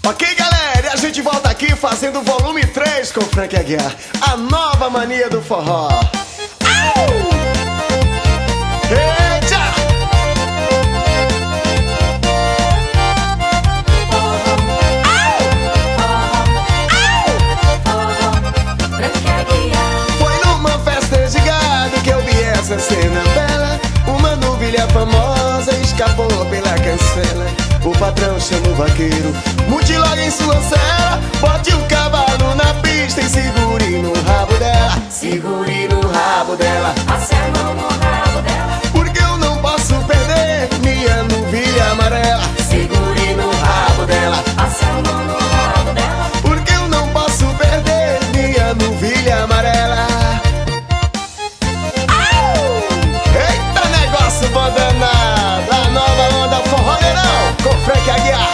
Ok, galera, e a gente volta aqui fazendo o volume 3 com o Frank Aguiar, a nova mania do forró. Eita! Foi numa festa de gado que eu vi essa cena bela. Uma novilha famosa escapou pela cancela. O patrão chama o vaqueiro, monte logo em sua cela. Bote o cavalo na pista e segure no rabo dela. Segure no rabo dela, passe a mão no rabo dela, porque eu não posso perder minha novilha amarela. segure no rabo dela, passe a mão no rabo dela, Porque eu não posso perder minha novilha amarela. Eita, negócio bom danado, a nova onda forroleirão com Frank Aguiar.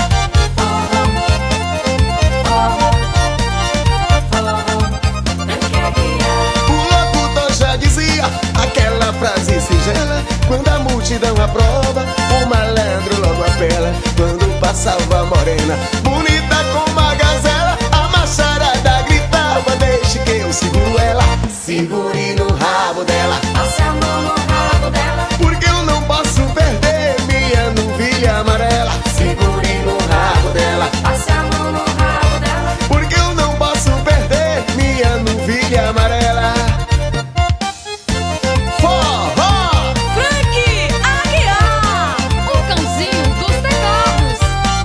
O locutor já dizia aquela frase singela: quando a multidão aprova, o malandro logo apela. Quando passava a morena, bonita como a gazela, a macharada gritava: deixe que eu seguro ela. segure no rabo dela, passe a mão no rabo dela, Porque eu não posso perder minha novilha amarela. segure no rabo dela, passe a mão no rabo dela, Porque eu não posso perder minha novilha amarela. Forró! Frank Aguiar, o cãozinho dos teclados.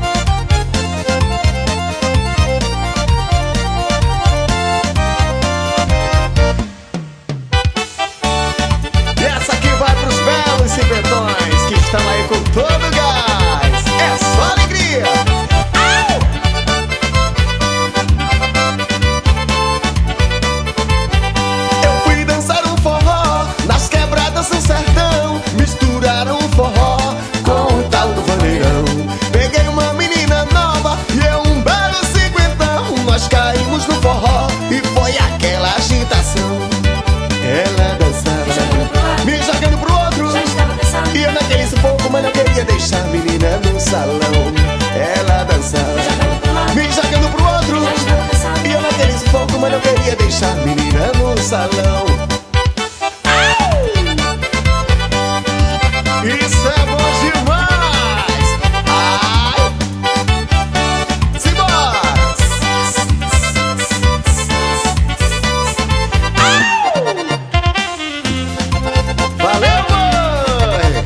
E essa aqui vai pros belos cipetões que estão aí com todo gás. É só alegria! Eu fui dançar um forró nas quebradas do sertão. Misturaram o forró com o tal do vaneirão. Peguei uma menina nova e eu um belo cinquentão. Nós caímos no forró e foi aquela agitação. Ela dançava, me jogando pro outro, já estava dançando, e eu naquele sufoco, mas não queria deixar a menina no salão. Ela dançava, me jogando pro outro, já estava dançando, e eu naquele sufoco, mas não queria deixar a menina no salão. Isso é bom demais! Ai! Simbora! Valeu, mãe!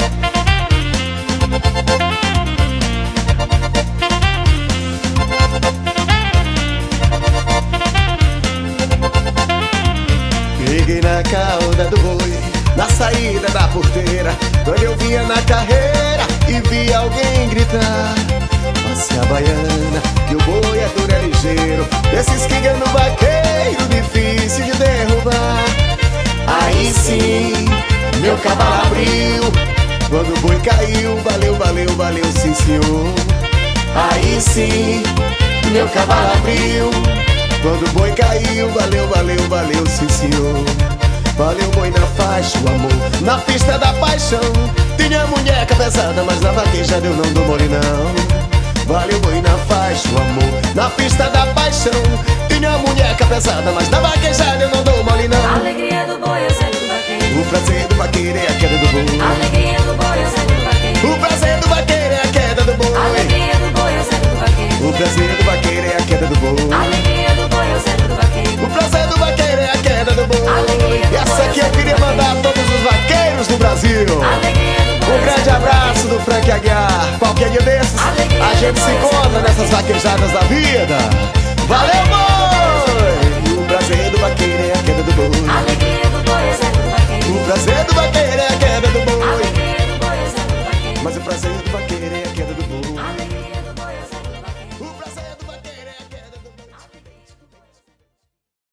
Peguei na cauda do boi, na saída da porteira, quando eu vinha na carreira e vi alguém gritar: passe a baiana, que o boi é duro, é ligeiro, desses que ganham no vaqueiro, difícil de derrubar. Aí sim, meu cavalo abriu, quando o boi caiu, valeu, valeu, valeu, sim senhor. Aí sim, meu cavalo abriu, quando o boi caiu, valeu, valeu, valeu, sim senhor. Valeu, boi na faixa, o amor, na pista da paixão. Tinha munheca pesada, mas na vaquejada eu não dou mole não. Valeu, boi na faixa, o amor, na pista da paixão. Tinha munheca pesada, mas na vaquejada eu não dou mole a não. alegria do boi é o sangue do vaqueiro, O prazer do vaqueiro é a queda do a boi. alegria do boi é o sangue do vaqueiro, O prazer do vaqueiro é a queda do a boi. alegria do boi é o sangue do vaqueiro, O prazer do vaqueiro é a queda do a boi. alegria do boi é o sangue do vaqueiro, O prazer do vaqueiro é a queda do boi. Alegria do E essa boi, aqui eu queria mandar a todos os vaqueiros do Brasil. a alegria do boi é Um o grande sangue do abraço do Frank Aguiar. Qualquer dia desses, Alegria a gente do se boi, encontra sangue do nessas vaqueiro. vaquejadas da vida.